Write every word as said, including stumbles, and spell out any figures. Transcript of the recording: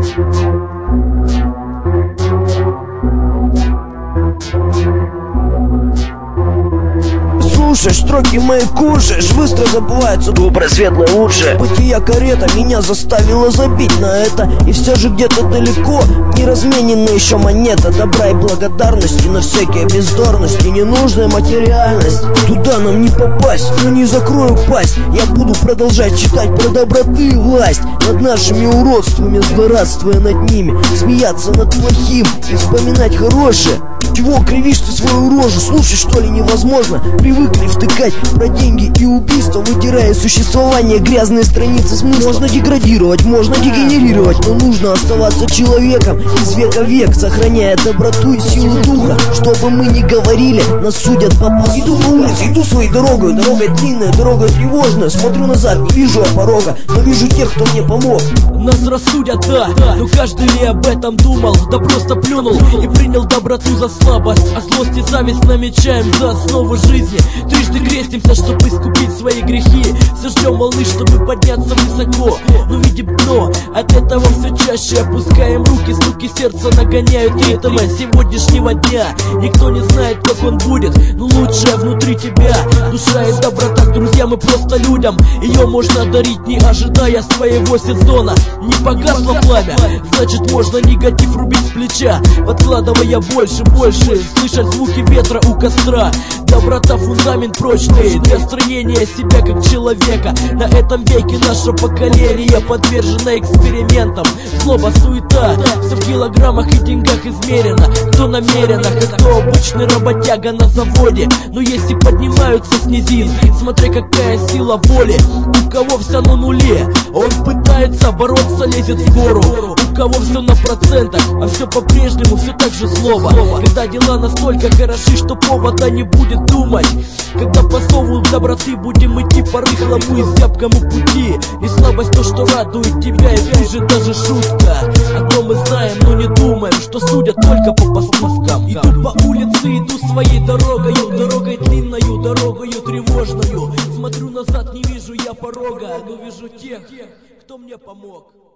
Слушаешь, строки мои кушаешь, быстро забывается доброе, светлое, лучшее. Бытия карета меня заставила забить на это. И все же где-то далеко не разменена еще монета добра и благодарности на всякие бездорности, ненужная материальность. Туда нам не попасть, но не закрою пасть. Я буду продолжать читать про доброты и власть над нашими уродствами, злорадствуя над ними, смеяться над плохим и вспоминать хорошее. Чего кривишь ты свою рожу? Слушай, что ли, невозможно? Привыкли втыкать про деньги и убийства, вытирая из существования грязные страницы смысла. Можно деградировать, можно дегенерировать, но нужно оставаться человеком из века в век, сохраняя доброту и силу духа. Что бы мы ни говорили, нас судят по посту. Иду по улице, иду своей дорогой, дорога длинная, дорога тревожная. Смотрю назад, не вижу я порога, но вижу тех, кто мне помог. Нас рассудят, да, но каждый ли об этом думал? Да просто плюнул и принял доброту за слабость, а злость и зависть намечаем за основу жизни. Трижды крестимся, чтобы искупить свои грехи. Все ждем волны, чтобы подняться высоко, но видим дно. От этого все чаще опускаем руки, стуки сердца нагоняют ритмы сегодняшнего дня. Никто не знает, как он будет, но лучшее внутри тебя. Душа и доброта, друзья, мы просто людям. Ее можно дарить, не ожидая своего сезона. Не погасло пламя, значит можно негатив рубить с плеча, подкладывая больше, больше, слышать звуки ветра у костра. Доброта фундамент прочный для строения себя как человека. На этом веке наше поколение подвержено экспериментам. Злоба, суета, все в килограммах и деньгах измерено. Кто намеренно, а кто обычный работяга на заводе. Но если поднимаются с низин, смотри, какая сила воли. У кого все на нуле, он пытается бороться, лезет в гору. У кого все на процентах, а все по-прежнему, все так же слово. Когда дела настолько хороши, что повода не будет думать. Когда по слову доброты будем идти по рыхлому и зябкому пути. Не слабость то, что радует тебя, и ближе даже шутка. Одно мы знаем, но не думаем, что судят только по поступкам. Иду по улице, иду своей дорогою, дорогой длинною, дорогою тревожною. Смотрю назад, не вижу я порога, но вижу тех, кто мне помог.